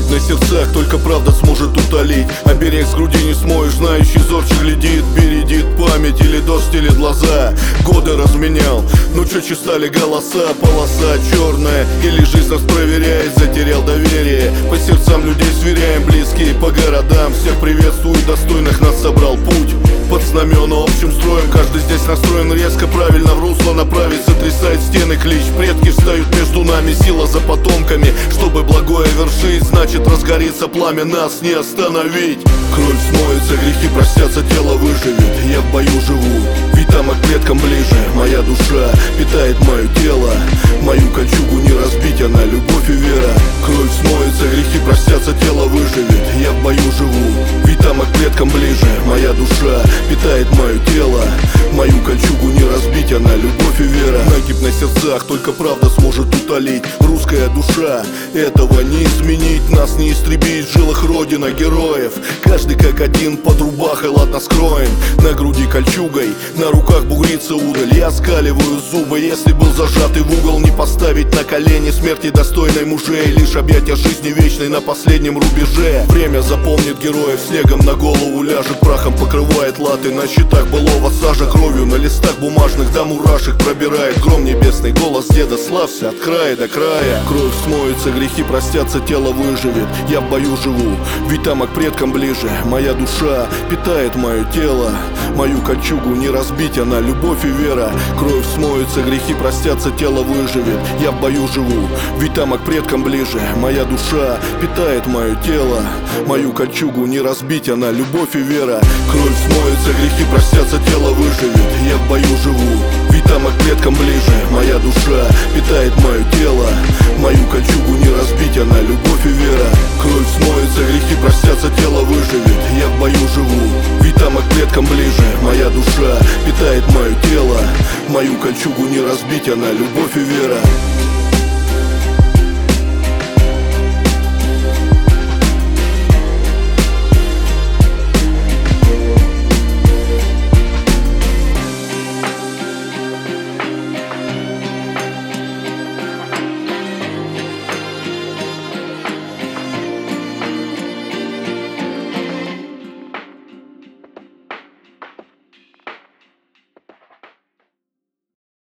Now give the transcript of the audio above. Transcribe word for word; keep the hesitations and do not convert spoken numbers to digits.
на сердцах только правда сможет утолить. Оберег с груди не смоешь, знающий зорче глядит. Бередит память или дождь стелит глаза. Годы разменял, ну четче стали голоса. Полоса черная, или жизнь нас проверяет. Затерял доверие, по сердцам людей сверяем. Близкие по городам, всех приветствует, достойных нас собрал путь. Под знамена общим строем, каждый здесь настроен резко, правильно в русло направить. Сотрясает стены клич, предки встают между нами. Сила за потомками, чтобы благое вершить. Значит разгорится пламя, нас не остановить. Кровь смоется, грехи простятся, тело выживет. Я в бою живу, ведь там к предкам ближе. Моя душа питает мое тело. Мою кольчугу не разбить, она любовь и вера. Кровь смоется, грехи простятся, тело выживет. Я в бою живу, ведь там к предкам ближе. Моя душа питает мое тело. Мою кольчугу не разбить, она любовь и вера. Накипь на сердцах, только правда сможет утолить. Русская душа, этого не изменить. Нас не истребить, в жилах родина героев. Каждый как один, под рубахой ладно скроен. На груди кольчугой, на руках бугрится удаль. Я скаливаю зубы, если был зажатый в угол. Не поставить на колени смерти достойной мужей. Лишь объятия жизни вечной на последнем рубеже. Время запомнит героев, снегом на голову ляжет. Прахом покрывает латы на щитах былого сажа. Кровью на листах бумажных до мурашек пробирает. Гром небесный, голос деда, славься от края до края. Кровь смоется, грехи простятся, тело выживет. Я в бою живу, ведь там к предкам ближе. Моя душа питает мое тело. Мою кольчугу не разбить, она любовь и вера. Кровь смоется, грехи простятся, тело выживет. Я в бою живу, ведь там к предкам ближе. Моя душа питает мое тело. Мою кольчугу не разбить, она любовь и вера. Кровь смоется, грехи простятся, тело выживет. Я в бою живу, ведь там к предкам ближе. Моя душа питает мое тело. Мою кольчугу не разбить, она любовь и вера. Кровь смоется, грехи простятся, тело выживет. Я в бою живу, ведь там к предкам ближе. Моя душа питает мое тело. Мою кольчугу не разбить, она любовь и вера.